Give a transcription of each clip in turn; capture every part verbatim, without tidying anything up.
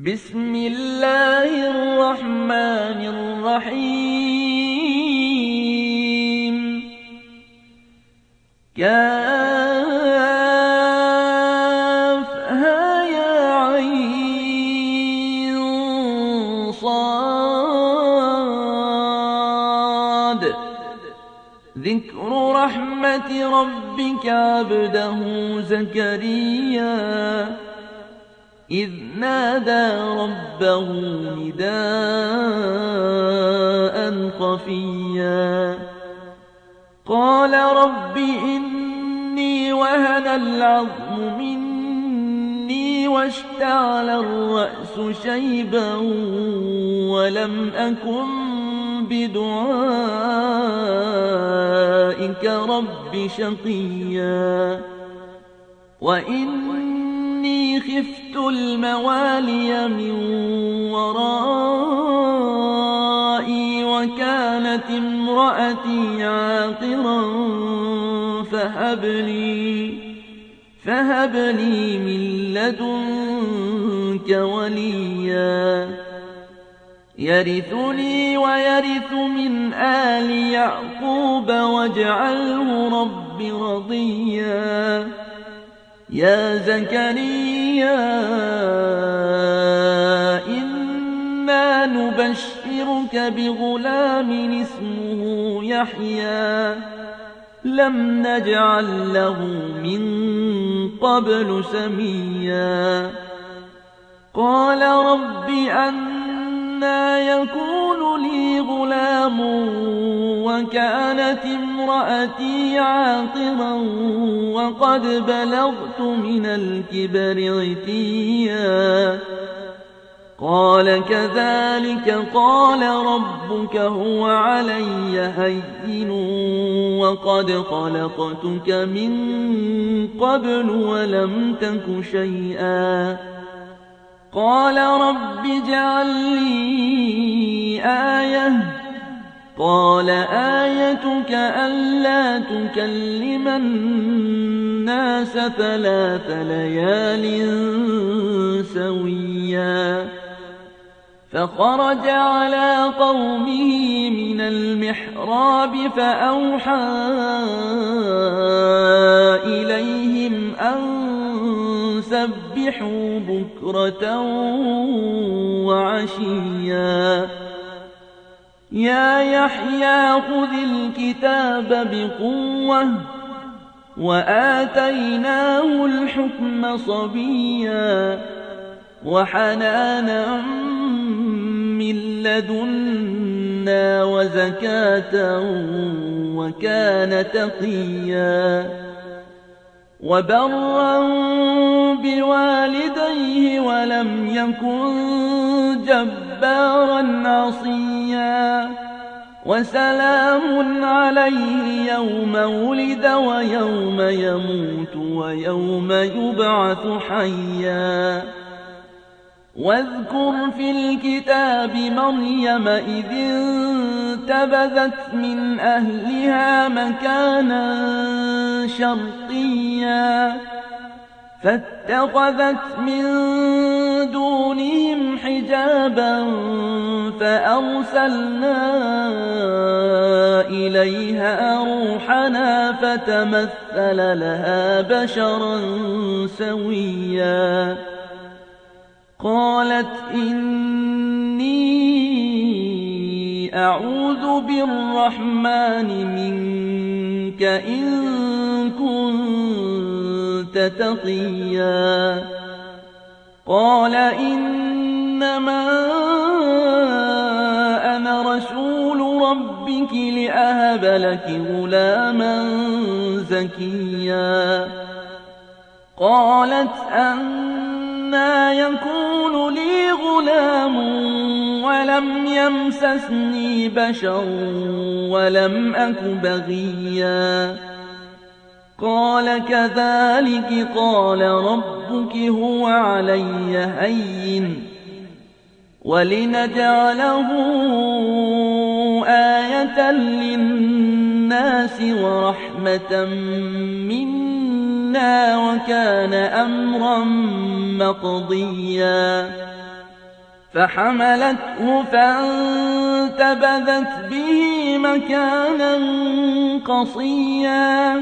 بسم الله الرحمن الرحيم كافها يا عين صاد ذكر رحمة ربك عبده زكريا إذ نادى ربه نداء خفيا قال رب إني وهن العظم مني واشتعل الرأس شيبا ولم أكن بدعائك رب شقيا وإني خفت الموالي من ورائي وكانت امرأتي عاقرا فهب لي فهب لي من لدنك وليا يرثني ويرث من آل يعقوب واجعله رب رضيا يا زكريا إنا نبشرك بغلام اسمه يحيى لم نجعل له من قبل سميا قال رب أنى يكون لي غلام وكانت امرأتي عاقرا وقد بلغت من الكبر عتيا قال كذلك قال ربك هو علي هين وقد خلقتك من قبل ولم تك شيئا قال رب اجعل لي آية قال آيتك ألا تكلم الناس ثلاث ليال سويا فخرج على قومه من المحراب فأوحى إليهم أن سبحوا بكرة وعشيا يا يحيى خذ الكتاب بقوة وآتيناه الحكم صبيا وحنانا من لدنا وزكاة وكان تقيا وبرا بوالديه ولم يكن جبارا عصيا وسلام عليه يوم ولد ويوم يموت ويوم يبعث حيا واذكر في الكتاب مريم إذ انتبذت من أهلها مكانا شرقيا فاتخذت من دونهم حجابا فأرسلنا إليها روحنا فتمثل لها بشرا سويا قالت إني أعوذ بالرحمن منك إن كنت تقيا قال إنما أنا رسول ربك لأهب لك غلاما زكيا قالت أنى يكون لي غلام ولم يمسسني بشر ولم أك بغيا قال كذلك قال ربك هو علي هين ولنجعله آية للناس ورحمة منا وكان أمرا مقضيا فحملته فانتبذت به مكانا قصيا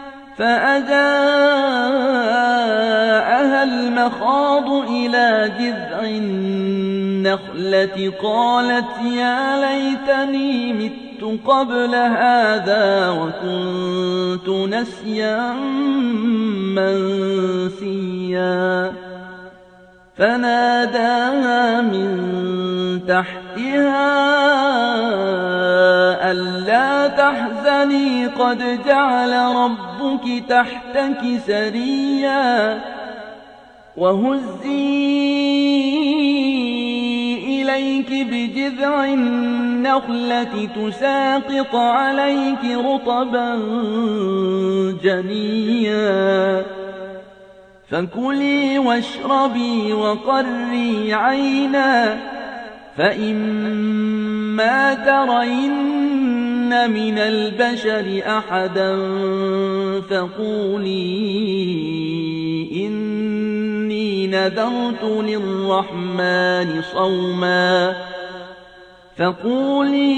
فأجاءها المخاض إلى جذع النخلة قالت يا ليتني مت قبل هذا وكنت نسيا منسيا فناداها من تحتها ألا تحزني قد جعل ربك تحتك سريا وهزي إليك بجذع النخلة تساقط عليك رطبا جنيا فكلي واشربي وقري عينا فإما ترين من البشر أحدا فقولي إني نذرت للرحمن صوما فقولي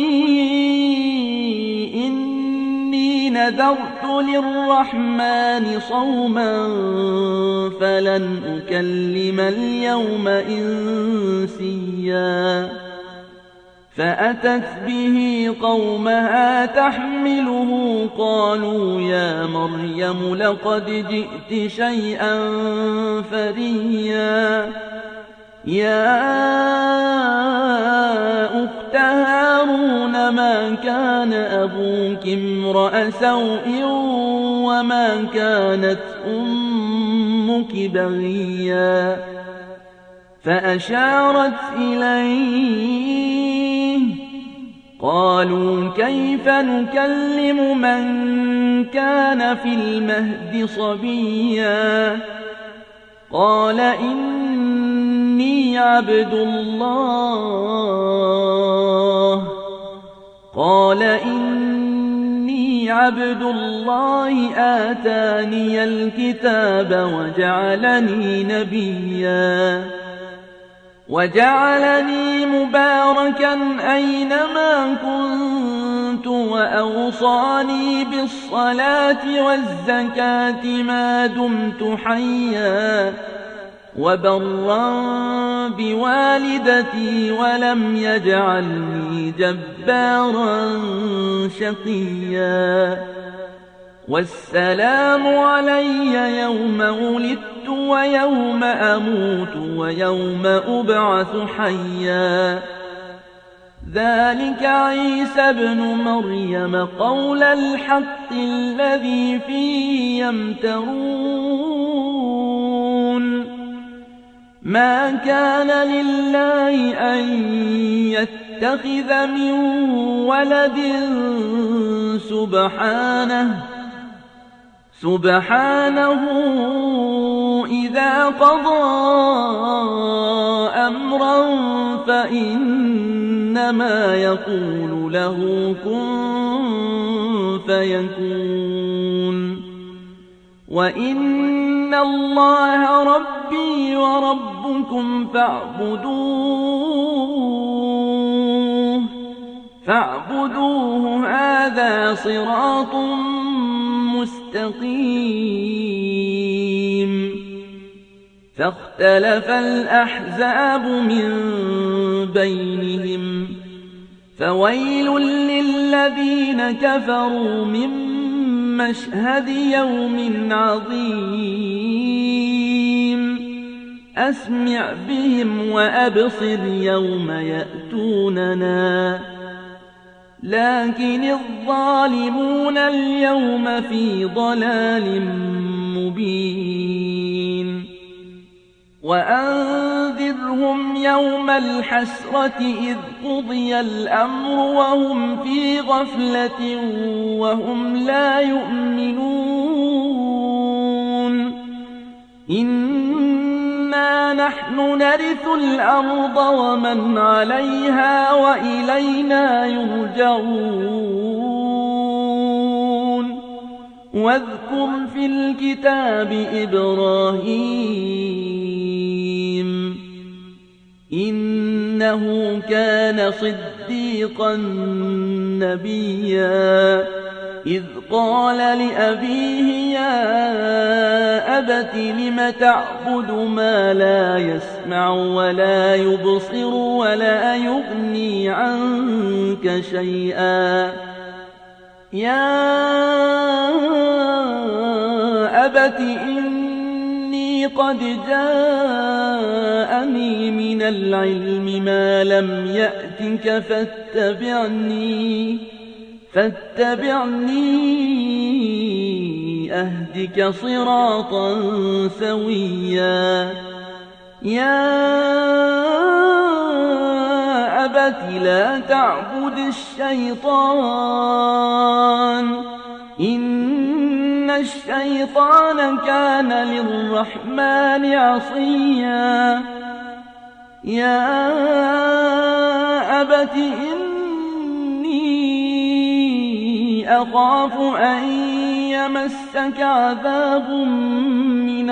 إني نذرت للرحمن صوما فلن أكلم اليوم إنسيا فأتت به قومها تحمله قالوا يا مريم لقد جئت شيئا فريا يا أخت هارون ما كان أبوك امرأ سوء وما كانت أمك بغيا فأشارت إليه قالوا كيف نكلم من كان في المهد صبيا قال إني عبد الله قال إني عبد الله آتاني الكتاب وجعلني نبيا وجعلني مباركا أينما كنت وأوصاني بالصلاة والزكاة ما دمت حيا وبرا بوالدتي ولم يجعلني جبارا شقيا والسلام علي يوم ولدت ويوم أموت ويوم أبعث حيا ذلك عيسى ابن مريم قول الحق الذي فيه يمترون ما كان لله أن يتخذ من ولد سبحانه سبحانه إذا قضى أمرا فإنما يقول له كن فيكون وإن الله ربي وربكم فاعبدوه فاعبدوه هذا صراط مستقيم فاختلف الأحزاب من بينهم فويل للذين كفروا من مشهد يوم عظيم أسمع بهم وأبصر يوم يأتوننا لكن الظالمون اليوم في ضلال مبين وأنذرهم يوم الحسرة إذ قضي الأمر وهم في غفلة وهم لا يؤمنون إنا نحن نرث الأرض ومن عليها وإلينا يرجعون واذكر في الكتاب إبراهيم إن إنه كان صديقا نبيا إذ قال لأبيه يا أبت لم تعبد ما لا يسمع ولا يبصر ولا يغني عنك شيئا يا أبت إني قد جاءني من العلم ما لم يأتك فاتبعني فاتبعني أهدك صراطا سويا يا أبت لا تعبد الشيطان إن الشيطان كان للرحمن عصيا يا أبت إني أخاف أن يمسك عذاب من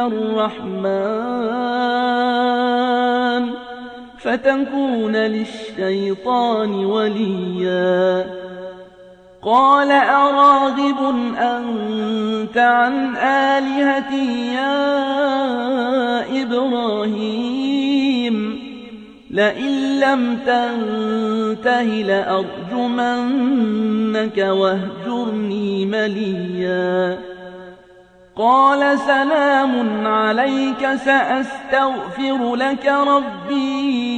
الرحمن فتكون للشيطان وليا قال أراغب أنت عن آلهتي يا إبراهيم لئن لم تنته لأرجمنك واهجرني مليا قال سلام عليك سأستغفر لك ربي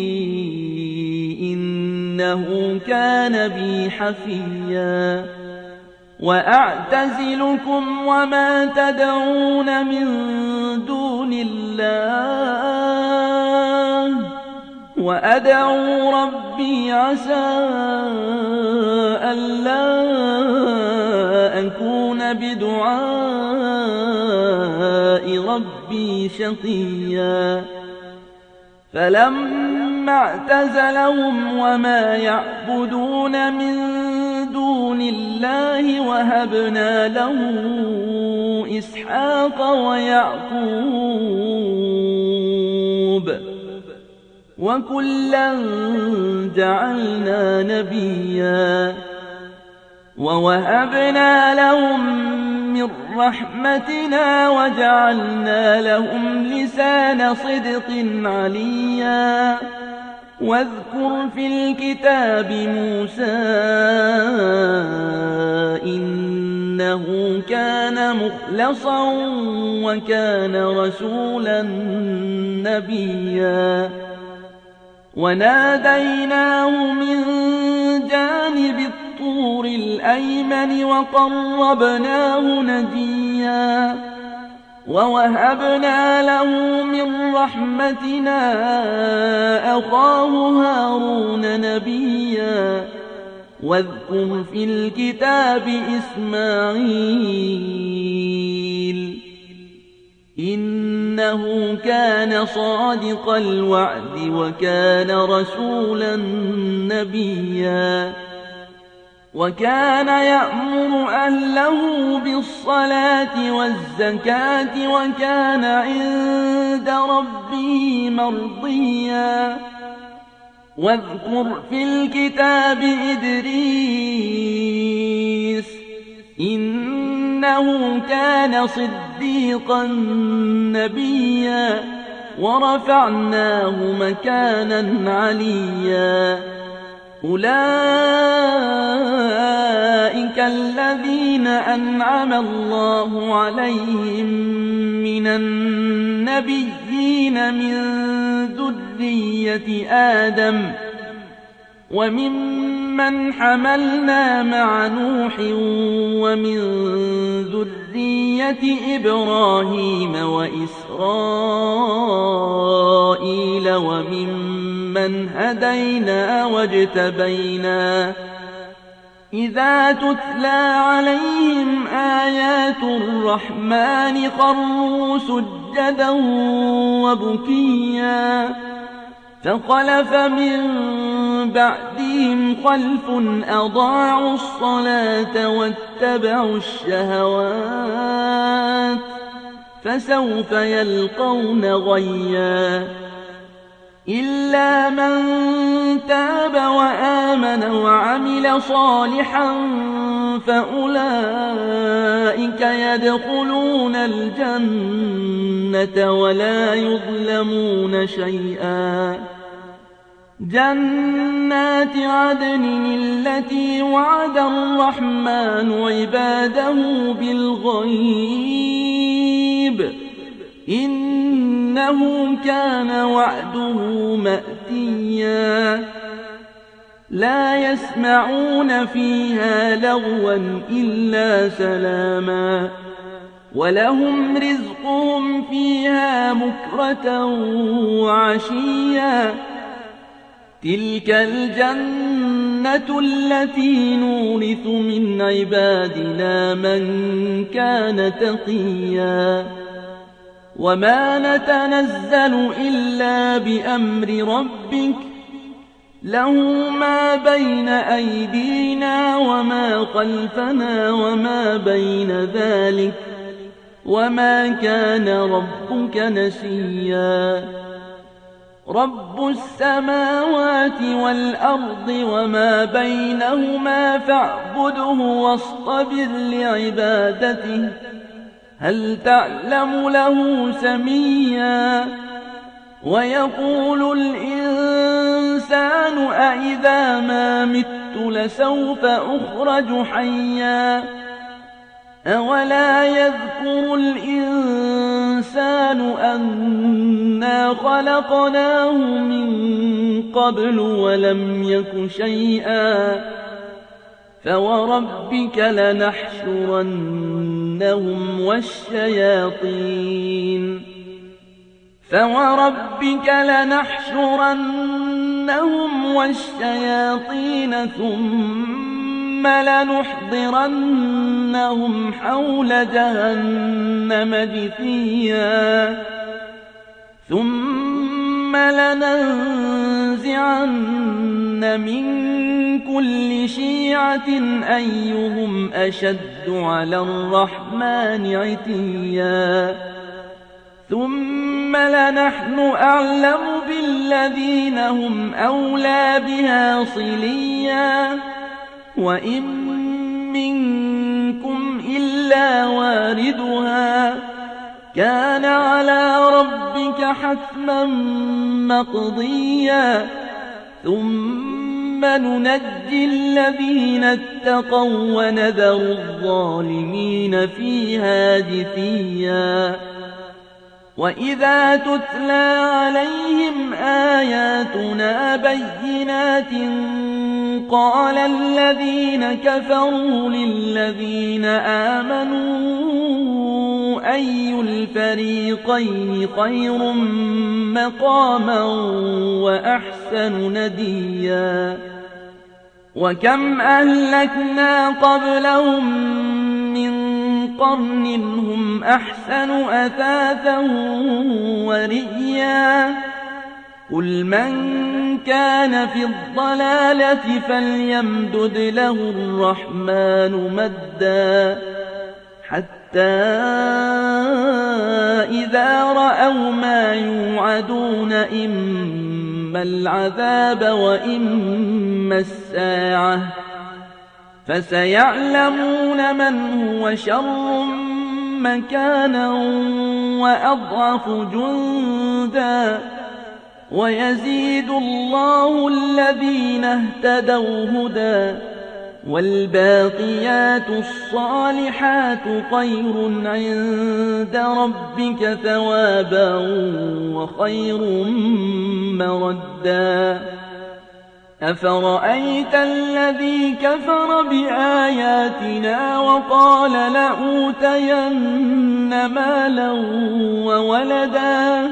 إنه كان بي حفيا وأعتزلكم وما تدعون من دون الله وأدعو ربي عسى ألا أكون بدعاء ربي شقيا فلما اعتزلهم وما يعبدون من دون الله وهبنا له إسحاق ويعقوب وكلا جعلنا نبيا ووهبنا لهم من رحمتنا وجعلنا لهم لسان صدق عليا واذكر في الكتاب موسى إنه كان مخلصا وكان رسولا نبيا وناديناه من جانب الطور الأيمن وقربناه نجيا ووهبنا له من رحمتنا أخاه هارون نبيا واذكر في الكتاب إسماعيل إنه كان صادق الوعد وكان رسولا نبيا وكان يأمر أهله بالصلاة والزكاة وكان عند ربه مرضيا واذكر في الكتاب إدريس إنه كان صديقا نبيا ورفعناه مكانا عليا أولئك الذين أنعم الله عليهم من النبيين من ذرية آدم وممن حملنا مع نوح ومن ذرية إبراهيم وإسرائيل وممن هدينا واجتبينا إذا تتلى عليهم آيات الرحمن خروا سجدا وبكيا فخلف من بعدهم خلف أضاعوا الصلاة واتبعوا الشهوات فسوف يلقون غيا إلا من تاب وآمن وعمل صالحا فأولئك يدخلون الجنة ولا يظلمون شيئا. جنات عدن التي وعد الرحمن عباده بالغيب إنه كان وعده مأتيا. لا يسمعون فيها لغوا إلا سلاما ولهم رزقهم فيها بكرة وعشيا. تلك الجنة التي نورث من عبادنا من كان تقيا. وما نتنزل إلا بأمر ربك له ما بين أيدينا وما خلفنا وما بين ذلك وما كان ربك نسيا. رب السماوات والأرض وما بينهما فاعبده واصطبر لعبادته هل تعلم له سميا. ويقول الإنسان أإذا ما مت لسوف أخرج حيا. أولا يذكر الإنسان أنا خلقناه من قبل ولم يك شيئا. فوربك لنحشرنهم والشياطين فوربك لنحشرنهم والشياطين ثم لنحضرنهم حول جهنم جثيا. ثم لننزعن من كل شيعة أيهم أشد على الرحمن عتيا. ثم لنحن أعلم بالذين هم أولى بها صليا. وإن منكم إلا واردها كان على ربك حتما مقضيا. ثم ننجي الذين اتقوا ونذر الظالمين فيها جثيا. وإذا تتلى عليهم آياتنا بينات قال الذين كفروا للذين آمنوا أي الفريقين خير مقاما وأحسن نديا. وكم أهلكنا قبلهم من قرن هم أحسن أثاثا ورئيا. قل من كان في الضلالة فليمدد له الرحمن مدا حتى إذا رأوا ما يوعدون إما العذاب وإما الساعة فسيعلمون من هو شر مكانا وأضعف جندا. ويزيد الله الذين اهتدوا هدى والباقيات الصالحات خير عند ربك ثوابا وخير مردا. أفرأيت الذي كفر بآياتنا وقال لأوتين مالا وولدا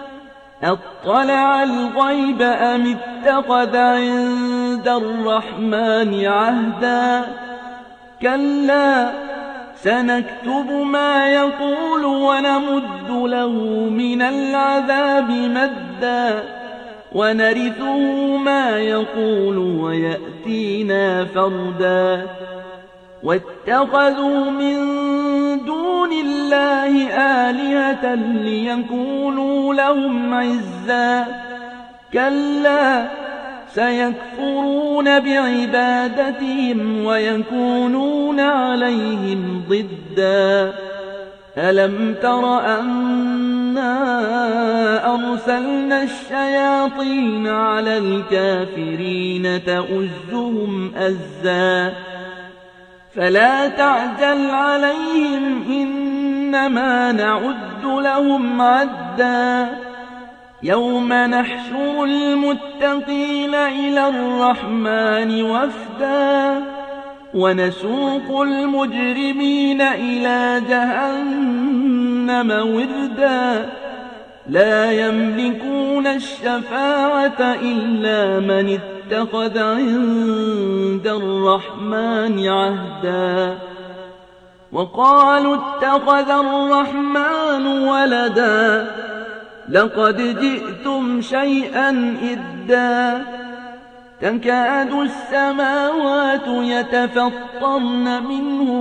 أطلع الغيب أم اتخذ عند الرحمن عهدا. كلا سنكتب ما يقول ونمد له من العذاب مدا ونرثه ما يقول ويأتينا فردا. واتخذوا من دون الله آلهة ليكونوا لهم عزا. كلا سيكفرون بعبادتهم ويكونون عليهم ضدا ألم تر أنا أرسلنا الشياطين على الكافرين تؤزهم أزا فلا تعجل عليهم إنما نعد لهم عدا يوم نحشر المتقين إلى الرحمن وفدا ونسوق المجرمين إلى جهنم وردا لا يملكون الشفاعة إلا من اتخذ عند الرحمن عهدا وقالوا اتخذ الرحمن ولدا لقد جئتم شيئا إدا تكاد السماوات يتفطرن منه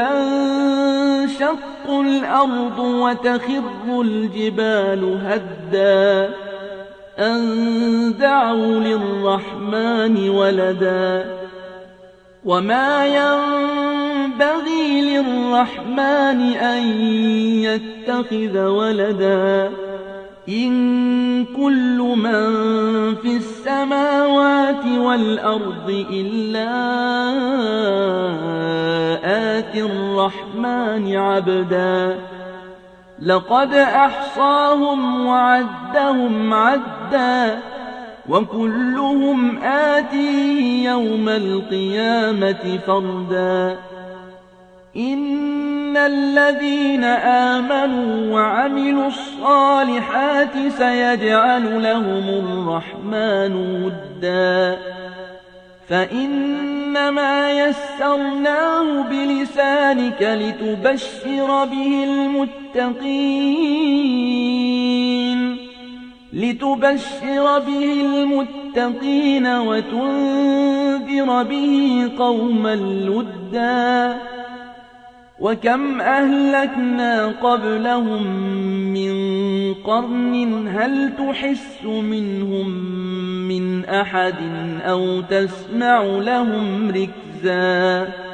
وتنشق الأرض وتخر الجبال هدا أن دعوا للرحمن ولدا وما ينبغي للرحمن أن يتخذ ولدا إن كل من في السماوات والأرض إلا آتي الرحمن عبدا لقد أحصاهم وعدهم عدا وكلهم آتيه يوم القيامة فردا إن الذين آمنوا وعملوا الصالحات سيجعل لهم الرحمن ودا فإنما يسرناه بلسانك لتبشر به المتقين لتبشر به المتقين وتنذر به قوما لدا وكم أهلكنا قبلهم من قرن هل تحس منهم من أحد أو تسمع لهم ركزا